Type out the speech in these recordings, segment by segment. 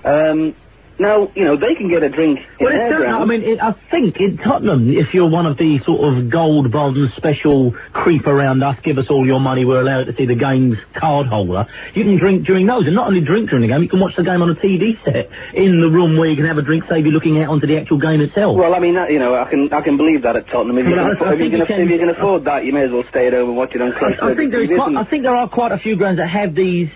Now, you know, they can get a drink in their ground. I mean, I think in Tottenham, if you're one of the sort of gold bond special creep around us, give us all your money, we're allowed to see the game's card holder, you can drink during those. And not only drink during the game, you can watch the game on a TV set in the room where you can have a drink, save you looking out onto the actual game itself. Well, I mean, that, you know, I can believe that at Tottenham. If you can afford that, you may as well stay at home and watch it on close. I think there are quite a few grounds that have these,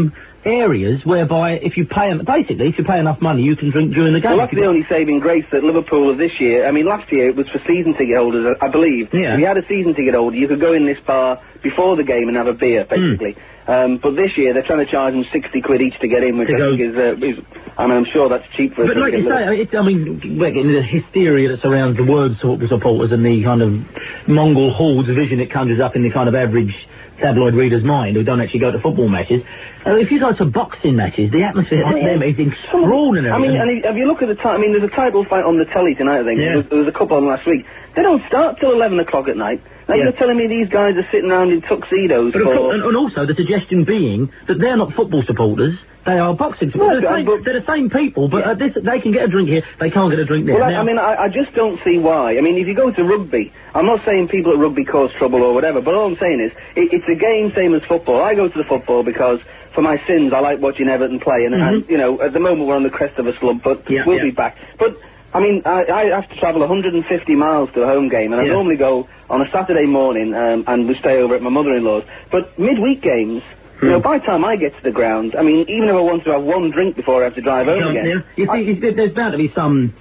areas whereby if you pay enough money, you can drink during the game. Well, that's the only saving grace that Liverpool of this year. I mean, last year it was for season ticket holders, I believe. Yeah. If you had a season ticket holder, you could go in this bar before the game and have a beer, basically. But this year they're trying to charge them 60 quid each to get in, which I think is I mean, I'm sure that's cheap for. But like you say, I mean, we're getting the hysteria that surrounds the word supporters and the kind of Mongol hordes vision it conjures up in the kind of average tabloid reader's mind who don't actually go to football matches. If you go to boxing matches, the atmosphere on them is extraordinary. I mean, and if you look at the time, I mean, there's a title fight on the telly tonight, I think. Yeah. There was a couple on last week. They don't start till 11 o'clock at night. Now you're telling me these guys are sitting around in tuxedos and also the suggestion being that they're not football supporters, they are boxing supporters. They're the same people, but they can get a drink here, they can't get a drink there. Well, I mean, I just don't see why. I mean, if you go to rugby, I'm not saying people at rugby cause trouble or whatever, but all I'm saying is, it's a game same as football. I go to the football because, for my sins, I like watching Everton play, and you know, at the moment we're on the crest of a slump, but we'll be back. But I mean, I have to travel 150 miles to a home game, and I normally go on a Saturday morning, and we stay over at my mother-in-law's. But midweek games, you know, by the time I get to the ground, I mean, even if I want to have one drink before I have to drive home again. You see, there's bound to be some,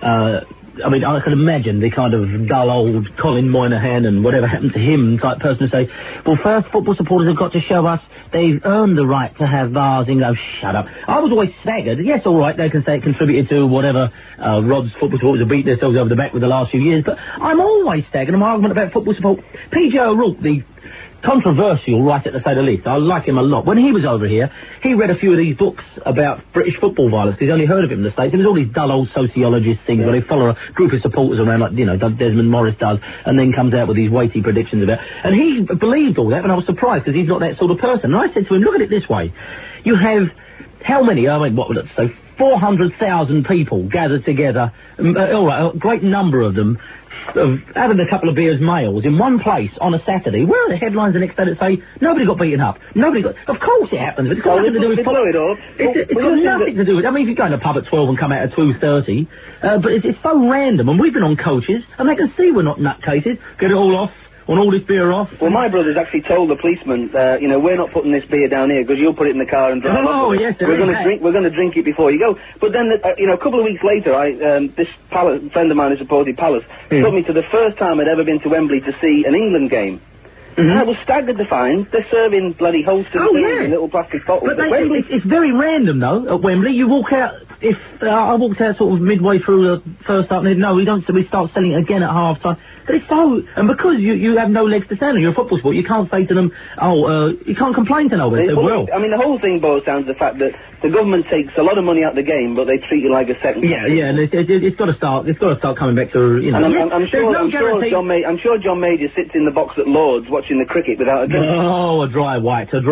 I mean, I can imagine the kind of dull old Colin Moynihan and whatever happened to him type person to say, well, first, football supporters have got to show us they've earned the right to have bars, and go, shut up. I was always staggered. Yes, all right, they can say it contributed to whatever Rod's football supporters have beat themselves over the back with the last few years, but I'm always staggered in my argument about football support. P.J. O'Rourke, the controversial writer, to say the least. I like him a lot. When he was over here, he read a few of these books about British football violence. He's only heard of it in the States. There was all these dull old sociologist things where they follow a group of supporters around like, you know, Desmond Morris does, and then comes out with these weighty predictions about. And he believed all that, and I was surprised because he's not that sort of person. And I said to him, look at it this way. You have how many? I mean, what would it say? 400,000 people gathered together. All right, a great number of them having a couple of beers males in one place on a Saturday. Where are the headlines the next day that say nobody got beaten up? Of course it happens. It's got nothing to do with football. It's got nothing to do with. I mean, if you go in a pub at 12 and come out at 2:30, but it's so random. And we've been on coaches, and they can see we're not nutcases. Get it all off. Want all this beer off? Well, my brother's actually told the policeman, you know, we're not putting this beer down here because you'll put it in the car and drive off. Oh, yes, we're going to drink it before you go. But then, you know, a couple of weeks later, this friend of mine who supported Palace took me to the first time I'd ever been to Wembley to see an England game. And I was staggered to find they're serving bloody Holsters in little plastic bottles. But it's very random, though, at Wembley. You walk out, I walked out sort of midway through the first half, and no, we start selling it again at half time. But it's so, and because you have no legs to stand on, you're a football sport, you can't say to them, you can't complain to nobody. I mean, the whole thing boils down to the fact that the government takes a lot of money out of the game, but they treat you like a second. Yeah, and it's got to start coming back to, you know. And I'm sure John Major sits in the box at Lord's watching the cricket without a drink. Oh, a dry white.